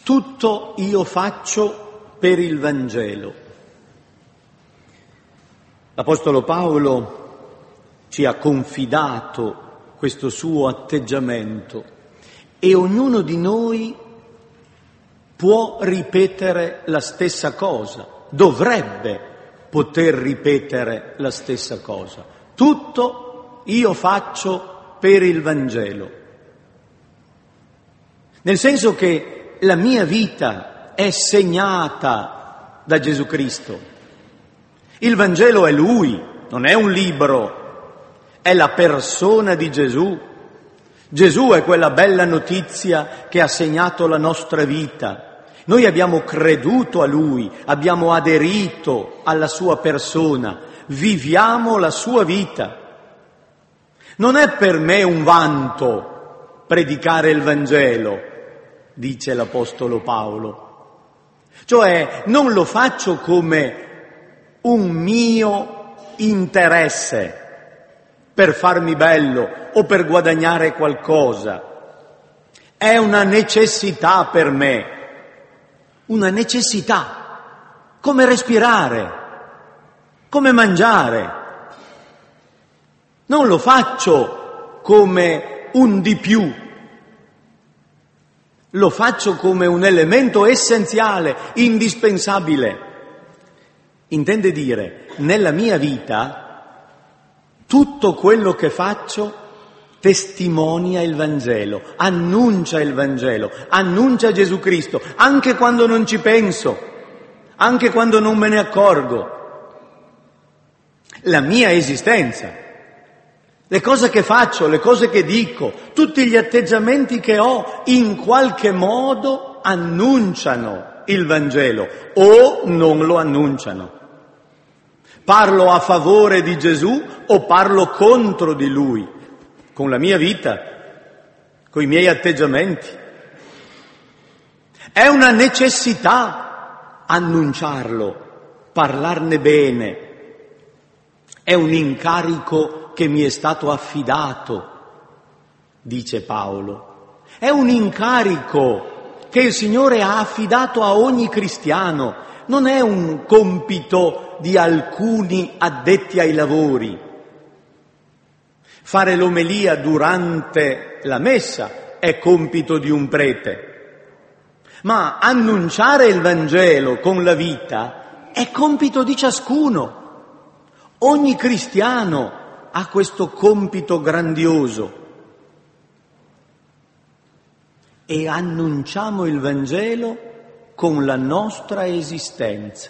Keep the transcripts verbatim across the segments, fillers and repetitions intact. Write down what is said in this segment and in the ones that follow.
Tutto io faccio per il Vangelo. L'Apostolo Paolo ci ha confidato questo suo atteggiamento e ognuno di noi può ripetere la stessa cosa, dovrebbe poter ripetere la stessa cosa. Tutto io faccio per il Vangelo. Nel senso che la mia vita è segnata da Gesù Cristo. Il Vangelo è Lui, non è un libro, è la persona di Gesù. Gesù è quella bella notizia che ha segnato la nostra vita. Noi abbiamo creduto a Lui, abbiamo aderito alla sua persona, viviamo la sua vita. Non è per me un vanto predicare il Vangelo, dice l'Apostolo Paolo. Cioè non lo faccio come un mio interesse per farmi bello o per guadagnare qualcosa. È una necessità per me, una necessità, come respirare, come mangiare. Non lo faccio come un di più, lo faccio come un elemento essenziale, indispensabile. Intende dire, nella mia vita, tutto quello che faccio testimonia il Vangelo, annuncia il Vangelo, annuncia Gesù Cristo, anche quando non ci penso, anche quando non me ne accorgo. La mia esistenza, le cose che faccio, le cose che dico, tutti gli atteggiamenti che ho, in qualche modo annunciano il Vangelo o non lo annunciano. Parlo a favore di Gesù o parlo contro di Lui, con la mia vita, con i miei atteggiamenti. È una necessità annunciarlo, parlarne bene. È un incarico che mi è stato affidato, dice Paolo. È un incarico che il Signore ha affidato a ogni cristiano, non è un compito di alcuni addetti ai lavori. Fare l'omelia durante la messa è compito di un prete, ma annunciare il Vangelo con la vita è compito di ciascuno. Ogni cristiano ha questo compito grandioso e annunciamo il Vangelo con la nostra esistenza.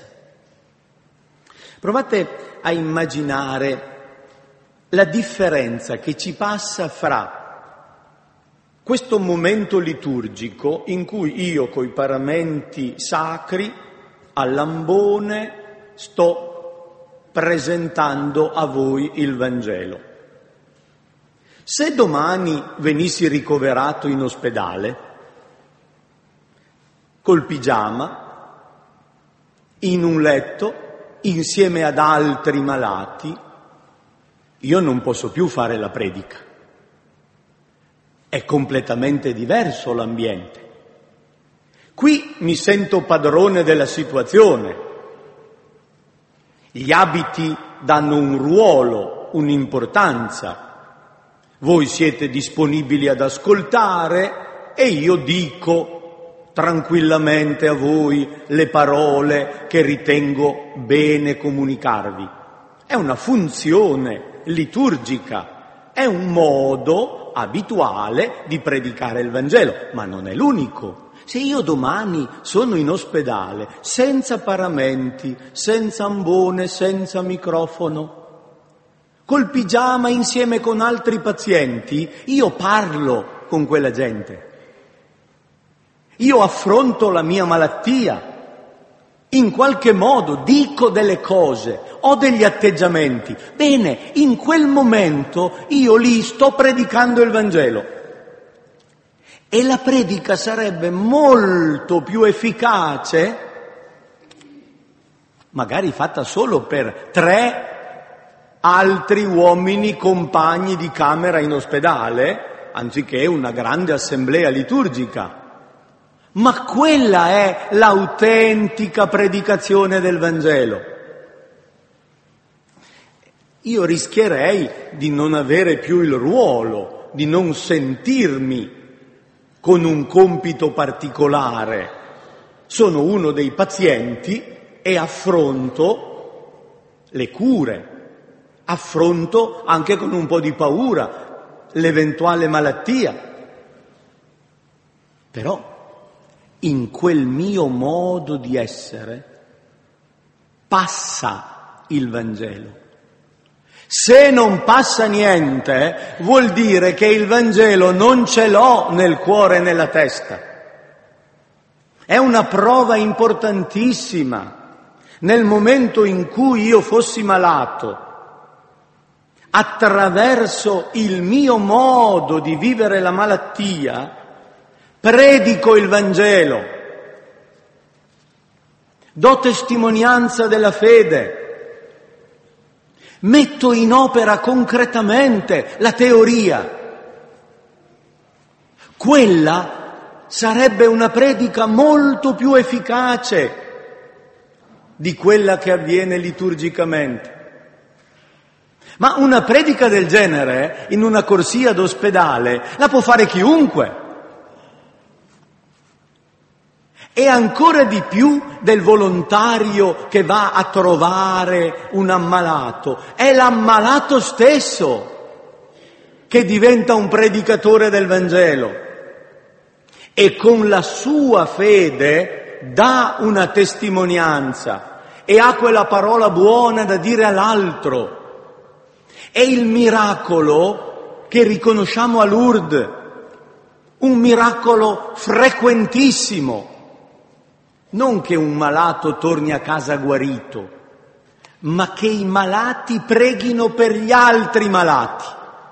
Provate a immaginare la differenza che ci passa fra questo momento liturgico in cui io coi paramenti sacri a Lambone sto presentando a voi il Vangelo. Se domani venissi ricoverato in ospedale, col pigiama, in un letto, insieme ad altri malati, io non posso più fare la predica. È completamente diverso l'ambiente. Qui mi sento padrone della situazione. Gli abiti danno un ruolo, un'importanza. Voi siete disponibili ad ascoltare e io dico tranquillamente a voi le parole che ritengo bene comunicarvi. È una funzione liturgica, è un modo abituale di predicare il Vangelo, ma non è l'unico. Se io domani sono in ospedale, senza paramenti, senza ambone, senza microfono, col pigiama insieme con altri pazienti, io parlo con quella gente. Io affronto la mia malattia. In qualche modo dico delle cose, ho degli atteggiamenti. Bene, in quel momento io lì sto predicando il Vangelo. E la predica sarebbe molto più efficace, magari fatta solo per tre altri uomini compagni di camera in ospedale, anziché una grande assemblea liturgica. Ma quella è l'autentica predicazione del Vangelo. Io rischierei di non avere più il ruolo, di non sentirmi con un compito particolare. Sono uno dei pazienti e affronto le cure, affronto anche con un po' di paura l'eventuale malattia. Però in quel mio modo di essere passa il Vangelo. Se non passa niente, vuol dire che il Vangelo non ce l'ho nel cuore e nella testa. È una prova importantissima. Nel momento in cui io fossi malato, attraverso il mio modo di vivere la malattia, predico il Vangelo, do testimonianza della fede, metto in opera concretamente la teoria. Quella sarebbe una predica molto più efficace di quella che avviene liturgicamente. Ma una predica del genere in una corsia d'ospedale la può fare chiunque. E ancora di più del volontario che va a trovare un ammalato. È l'ammalato stesso che diventa un predicatore del Vangelo e con la sua fede dà una testimonianza e ha quella parola buona da dire all'altro. È il miracolo che riconosciamo a Lourdes, un miracolo frequentissimo. Non che un malato torni a casa guarito, ma che i malati preghino per gli altri malati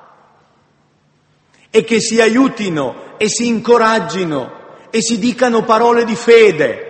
e che si aiutino e si incoraggino e si dicano parole di fede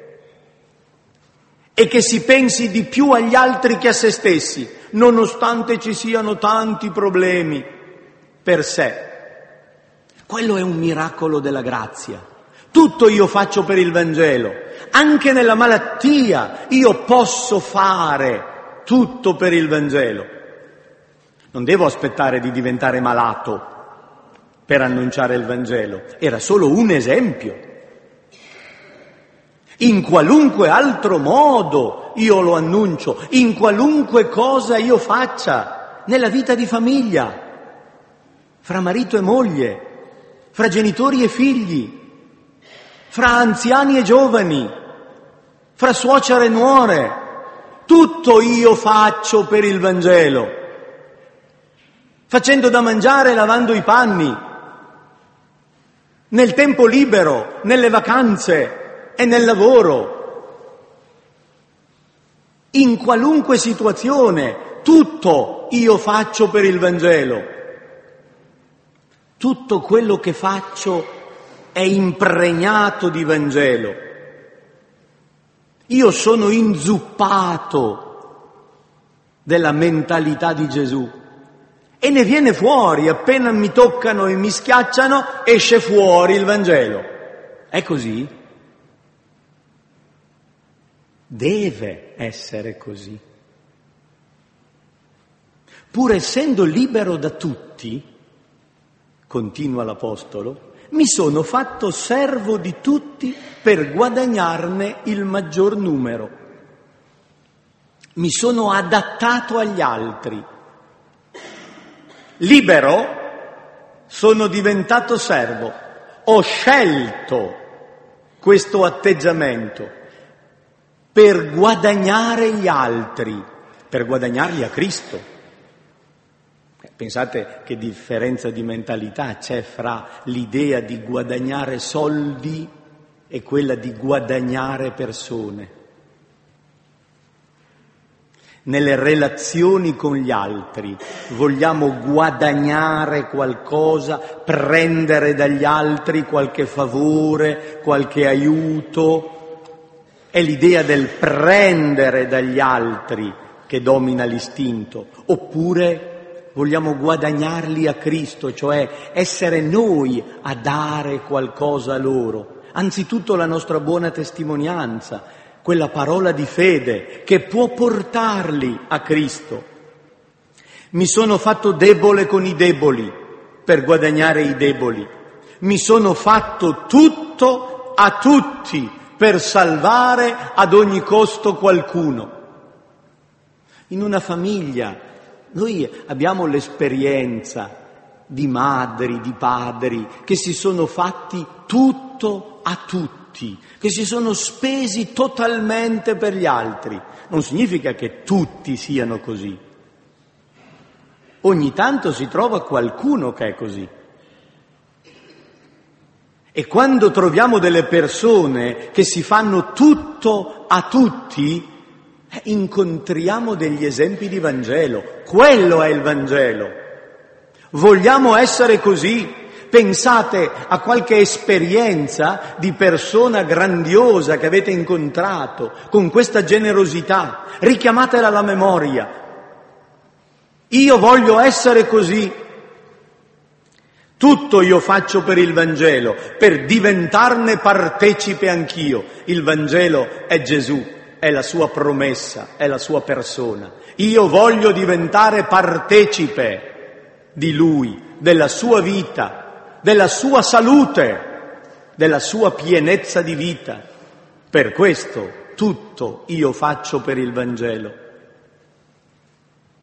e che si pensi di più agli altri che a se stessi, nonostante ci siano tanti problemi per sé. Quello è un miracolo della grazia. Tutto io faccio per il Vangelo, anche nella malattia io posso fare tutto per il Vangelo. Non devo aspettare di diventare malato per annunciare il Vangelo, era solo un esempio. In qualunque altro modo io lo annuncio, in qualunque cosa io faccia, nella vita di famiglia, fra marito e moglie, fra genitori e figli, fra anziani e giovani, fra suocera e nuore, tutto io faccio per il Vangelo, facendo da mangiare e lavando i panni, nel tempo libero, nelle vacanze e nel lavoro, in qualunque situazione, tutto io faccio per il Vangelo. Tutto quello che faccio è impregnato di Vangelo. Io sono inzuppato della mentalità di Gesù e ne viene fuori, appena mi toccano e mi schiacciano, esce fuori il Vangelo. È così? Deve essere così. Pur essendo libero da tutti, continua l'Apostolo, mi sono fatto servo di tutti per guadagnarne il maggior numero. Mi sono adattato agli altri. Libero, sono diventato servo. Ho scelto questo atteggiamento per guadagnare gli altri, per guadagnarli a Cristo. Pensate che differenza di mentalità c'è fra l'idea di guadagnare soldi e quella di guadagnare persone. Nelle relazioni con gli altri vogliamo guadagnare qualcosa, prendere dagli altri qualche favore, qualche aiuto. È l'idea del prendere dagli altri che domina l'istinto, oppure vogliamo guadagnarli a Cristo, cioè essere noi a dare qualcosa a loro, Anzitutto la nostra buona testimonianza, quella parola di fede che può portarli a Cristo. Mi sono fatto debole con i deboli per guadagnare i deboli. Mi sono fatto tutto a tutti per salvare ad ogni costo qualcuno. In una famiglia noi abbiamo l'esperienza di madri, di padri che si sono fatti tutto a tutti, che si sono spesi totalmente per gli altri. Non significa che tutti siano così. Ogni tanto si trova qualcuno che è così. E quando troviamo delle persone che si fanno tutto a tutti, eh, incontriamo degli esempi di Vangelo. Quello è il Vangelo. Vogliamo essere così? Pensate a qualche esperienza di persona grandiosa che avete incontrato con questa generosità. Richiamatela alla memoria. Io voglio essere così. Tutto io faccio per il Vangelo, per diventarne partecipe anch'io. Il Vangelo è Gesù, è la sua promessa, è la sua persona. Io voglio diventare partecipe di Lui, della sua vita, della sua salute, della sua pienezza di vita. Per questo tutto io faccio per il Vangelo.